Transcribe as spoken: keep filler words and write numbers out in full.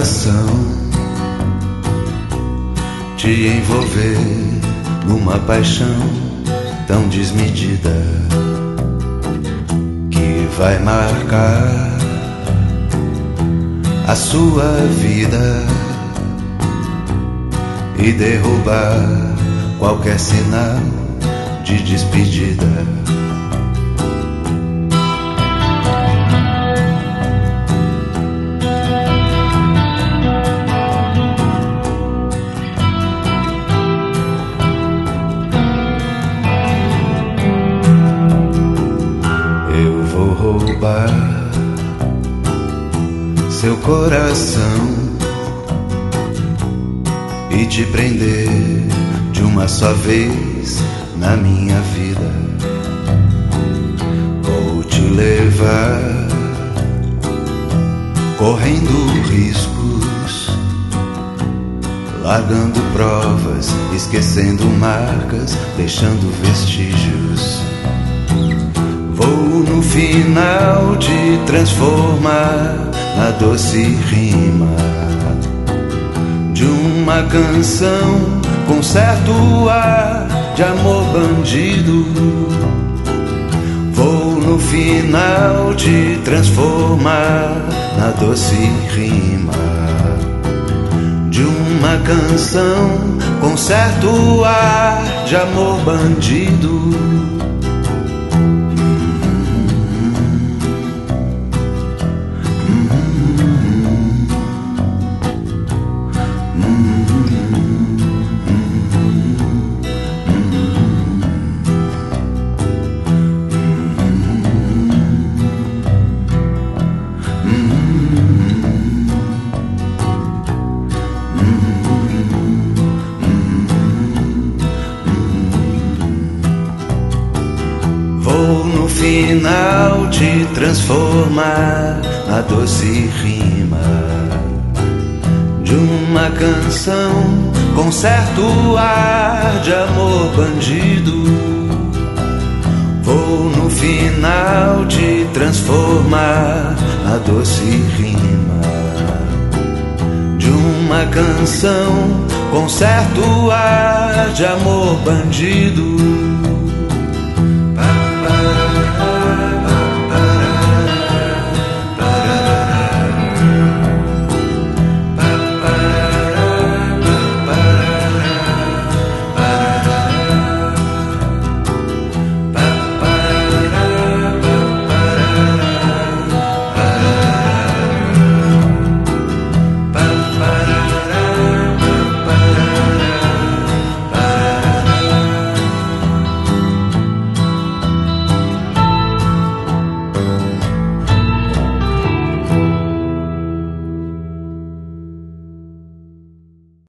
coração te envolver numa paixão tão desmedida que vai marcar a sua vida e derrubar qualquer sinal de despedida. Eu vou roubar seu coração e te prender de uma só vez na minha vida. Vou te levar correndo riscos, largando provas, esquecendo marcas, deixando vestígios. Vou no final te transformar na doce rima de uma canção com certo ar de amor bandido. Vou no final te transformar na doce rima de uma canção com certo ar de amor bandido. Vou no final te transformar na doce rima de uma canção com certo ar de amor bandido. Vou no final te transformar na doce rima de uma canção com certo ar de amor bandido.